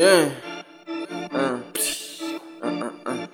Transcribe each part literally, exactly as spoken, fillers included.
Yeah. Uh. Uh, uh, uh.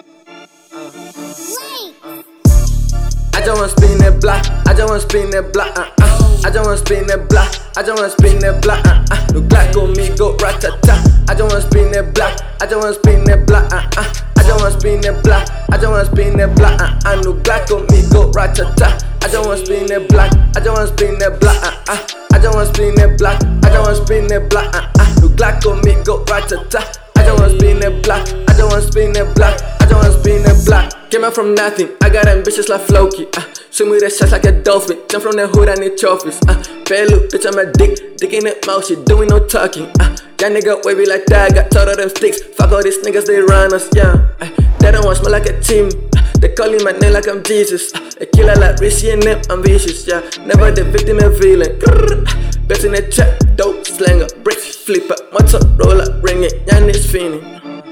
I just wanna spin that block. I just wanna spin that block. Uh, uh. I just wanna spin that block. I just wanna spin that block. Uh, uh. No Glock on me, go rat-ta-ta. I just wanna spin that block. I just wanna spin that block. Uh, uh. I just wanna spin that block. I just wanna spin that block. Uh, uh. No Glock on me, go rat-ta-ta. I just wanna spin that block. I just wanna spin that block. Uh, uh. I just wanna spin that block. I just wanna spin that block. Uh, uh. No Glock on me, go rat-ta-ta. I just wanna spin that block. I just wanna spin that block. I just wanna spin that block. Came out from nothing, I got ambitious like Floki. Uh, swim with that shots like a dolphin. Jump from the hood, I need trophies. Uh, fair loop, bitch, I'm a dick. Dick in that mouth, she doing no talking. Uh, that nigga wavy like that, got tired of them sticks. Fuck all these niggas, they run us, yeah. Uh, they don't want smell like a team. Uh, they calling my name like I'm Jesus. Uh, a killer like Richie and them, I'm vicious, yeah. Never the victim and villain. Best in the trap, dope, slanger, brick, flipper, Motorola, ring it, young is fiending.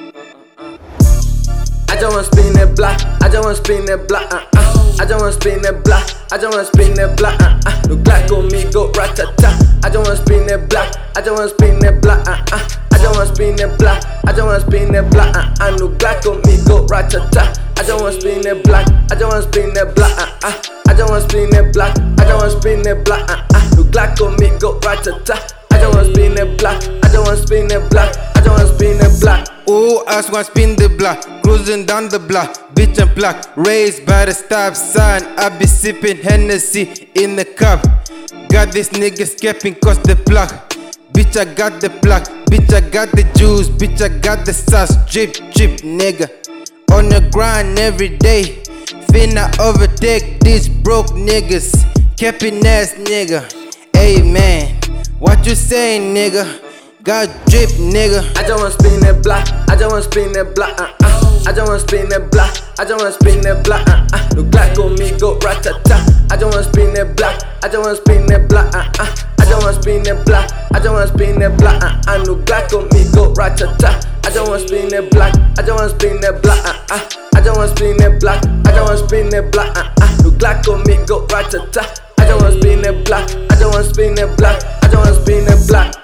I just wanna spin that block. I just wanna spin that block. Uh, uh. I just wanna spin that block. I just wanna spin that block. Uh, uh. No Glock on me, go rat-ta-ta. I just wanna spin that block. I just wanna spin that block. Uh, uh. I just wanna spin that block. I just wanna spin that block. Uh, uh. No Glock on me, go rat-ta-ta. I just wanna spin that block. I just wanna spin that block. Uh, uh. I just wanna spin that block. I just wanna spin that block. Uh, uh. No Glock on me, go rat-ta-ta. I just wanna spin that block. I just wanna spin that block. I just wanna spin that block. Ooh, I just wanna spin the block, cruising down the block, bitch I'm black, raised by the stop sign. I be sipping Hennessy in the cup. Got this nigga skipping cause the plug. Bitch I got the plug, bitch I got the juice, bitch I got the sauce. Drip, drip, nigga, on the grind every day. Finna overtake these broke niggas, capping ass nigga. Hey man, what you saying, nigga? Got drip, nigga. I just wanna spin that block. I just wanna spin that block. Uh, uh. I just wanna spin that block. I just wanna spin that block. Uh, uh. No Glock on me, go rat-ta-ta. I just wanna spin that block. I just wanna spin that block. Uh, uh. I just wanna spin that block. I just wanna spin that block. Uh, uh. No Glock on me, go rat-ta-ta. I just wanna spin that block. I just wanna spin that block. Uh, uh. I just wanna spin that block. I just wanna spin that block. Uh, uh. No Glock on me, go rat-ta-ta. I just wanna spin that block. I just wanna spin that block. I just wanna spin that block.